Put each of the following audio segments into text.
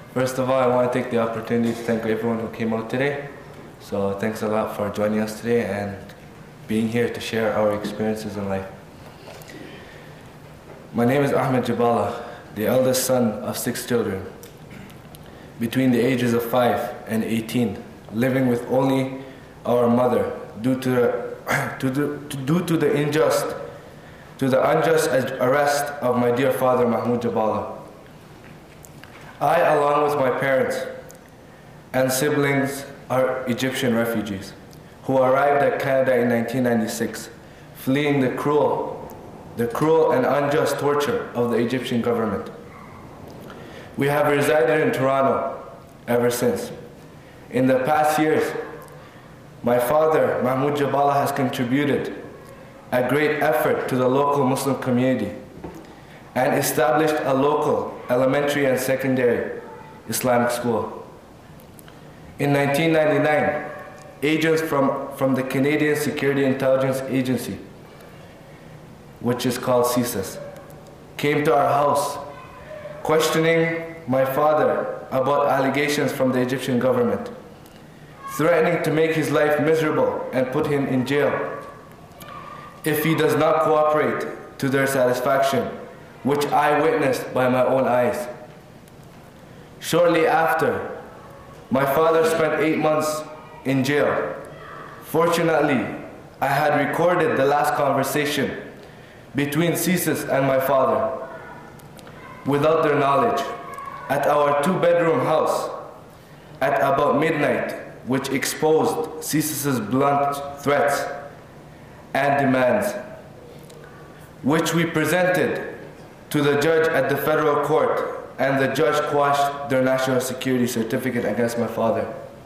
First of all, I want to take the opportunity to thank everyone who came out today. So thanks a lot for joining us today and being here to share our experiences in life. My name is Ahmed Jabala, the eldest son of 6 children, between the ages of 5 and 18, living with only our mother due to the unjust arrest of my dear father Mahmoud Jabala. I, along with my parents and siblings, are Egyptian refugees who arrived at Canada in 1996, fleeing the cruel and unjust torture of the Egyptian government. We have resided in Toronto ever since. In the past years, my father, Mahmoud Jabala, has contributed a great effort to the local Muslim community and established a local elementary and secondary Islamic school. In 1999, agents from the Canadian Security Intelligence Agency, which is called CSIS, came to our house questioning my father about allegations from the Egyptian government, threatening to make his life miserable and put him in jail if he does not cooperate to their satisfaction, which I witnessed by my own eyes. Shortly after, my father spent 8 months in jail. Fortunately, I had recorded the last conversation between CSIS and my father, without their knowledge, at our 2-bedroom house at about midnight, which exposed CSIS's blunt threats and demands, which we presented to the judge at the federal court, and the judge quashed their national security certificate against my father.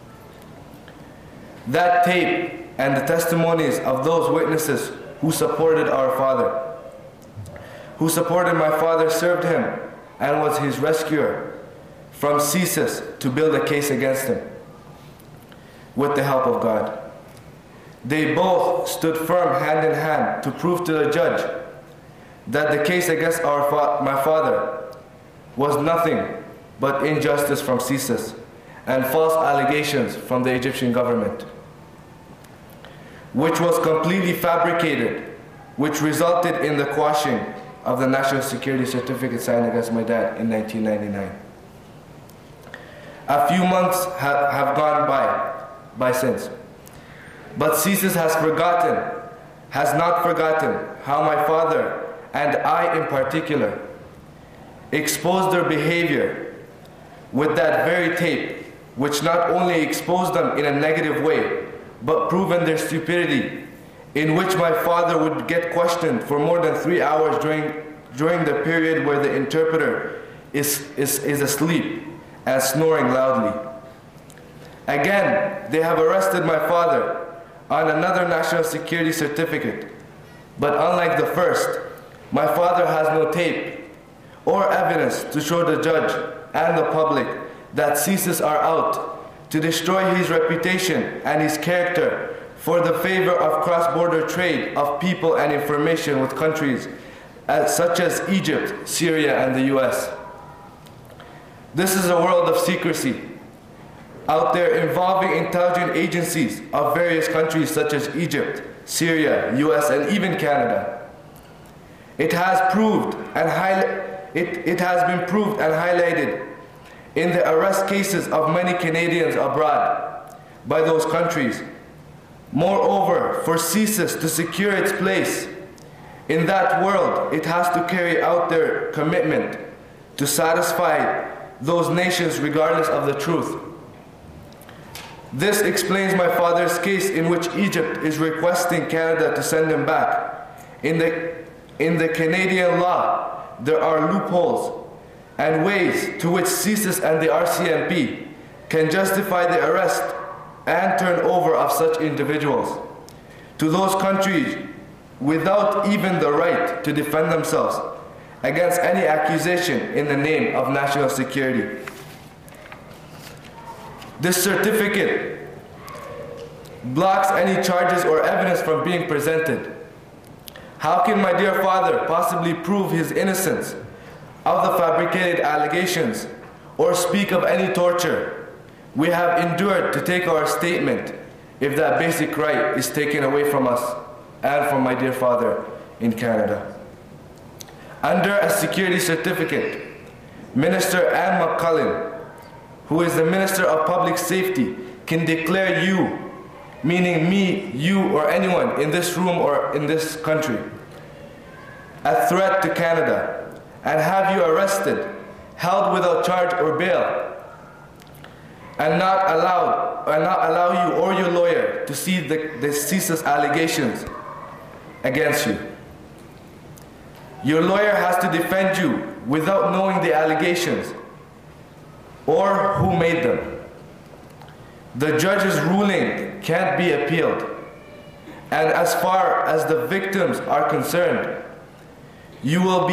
That tape and the testimonies of those witnesses who supported our father, who supported my father, served him and was his rescuer from CSIS to build a case against him with the help of God. They both stood firm hand in hand to prove to the judge that the case against my father was nothing but injustice from CSIS and false allegations from the Egyptian government, which was completely fabricated, which resulted in the quashing of the national security certificate signed against my dad in 1999. A few months have gone by since, but CSIS has not forgotten how my father, and I in particular, exposed their behavior with that very tape, which not only exposed them in a negative way, but proven their stupidity, in which my father would get questioned for more than 3 hours during the period where the interpreter is asleep and snoring loudly. Again, they have arrested my father on another national security certificate, but unlike the first, my father has no tape or evidence to show the judge and the public that CSIS are out to destroy his reputation and his character for the favor of cross-border trade of people and information with countries such as Egypt, Syria, and the US. This is a world of secrecy out there involving intelligence agencies of various countries such as Egypt, Syria, US, and even Canada. It has been proved and highlighted in the arrest cases of many Canadians abroad by those countries. Moreover, for CSIS to secure its place in that world, it has to carry out their commitment to satisfy those nations regardless of the truth. This explains my father's case in which Egypt is requesting Canada to send him back. In the Canadian law, there are loopholes and ways to which CSIS and the RCMP can justify the arrest and turnover of such individuals to those countries without even the right to defend themselves against any accusation in the name of national security. This certificate blocks any charges or evidence from being presented. How can my dear father possibly prove his innocence of the fabricated allegations or speak of any torture. We have endured to take our statement if that basic right is taken away from us and from my dear father in Canada. Under a security certificate, Minister Anne McCullin, who is the Minister of Public Safety, can declare you, meaning me, you, or anyone in this room or in this country, a threat to Canada and have you arrested, held without charge or bail, and not allow you or your lawyer to see the ceaseless allegations against you. Your lawyer has to defend you without knowing the allegations or who made them. The judge's ruling can't be appealed. And as far as the victims are concerned, you will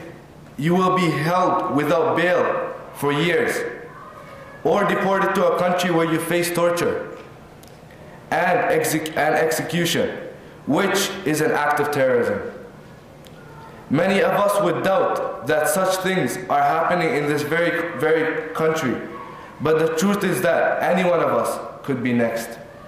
be held without bail for years, or deported to a country where you face torture and execution, which is an act of terrorism. Many of us would doubt that such things are happening in this very, very country, but the truth is that any one of us could be next.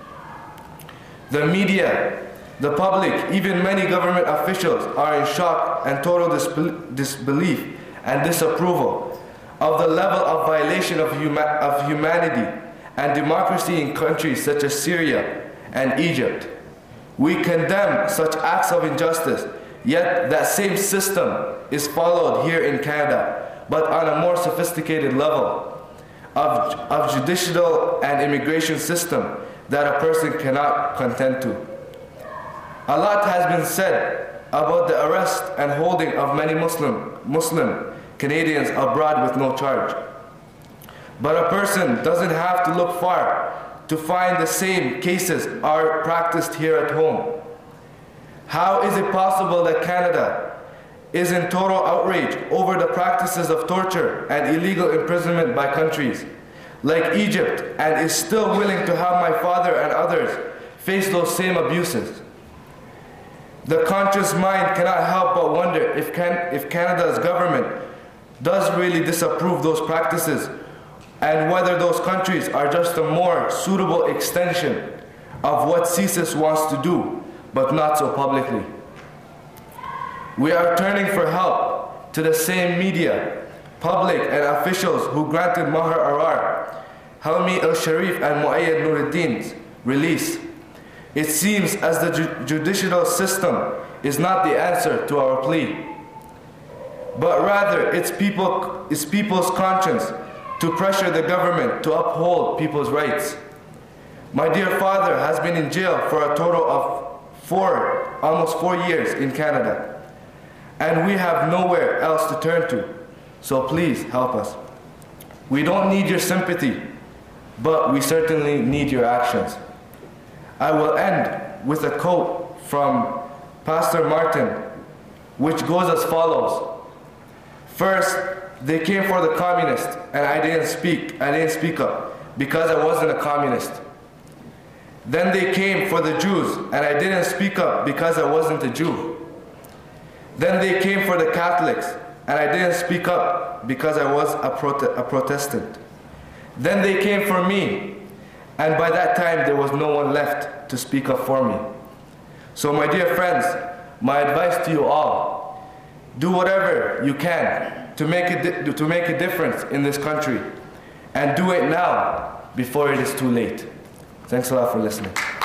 The media, the public, even many government officials are in shock and total disbelief and disapproval of the level of violation of humanity and democracy in countries such as Syria and Egypt. We condemn such acts of injustice, yet that same system is followed here in Canada, but on a more sophisticated level of judicial and immigration system that a person cannot contend to. A lot has been said about the arrest and holding of many Muslim Canadians abroad with no charge. But a person doesn't have to look far to find the same cases are practiced here at home. How is it possible that Canada is in total outrage over the practices of torture and illegal imprisonment by countries like Egypt and is still willing to have my father and others face those same abuses? The conscious mind cannot help but wonder if Canada's government does really disapprove those practices and whether those countries are just a more suitable extension of what CSIS wants to do, but not so publicly. We are turning for help to the same media, public and officials who granted Maher Arar, Helmi El-Sharif and Muayyad Nuruddin's release. It seems as the judicial system is not the answer to our plea, but rather it's people's conscience to pressure the government to uphold people's rights. My dear father has been in jail for a total of almost 4 years in Canada, and we have nowhere else to turn to, so please help us. We don't need your sympathy, but we certainly need your actions. I will end with a quote from Pastor Martin, which goes as follows. First, they came for the communists, and I didn't speak up because I wasn't a communist. Then they came for the Jews, and I didn't speak up because I wasn't a Jew. Then they came for the Catholics, and I didn't speak up because I was a Protestant. Then they came for me, and by that time there was no one left to speak up for me. So my dear friends, my advice to you all, do whatever you can to make a difference in this country, and do it now before it is too late. Thanks a lot for listening.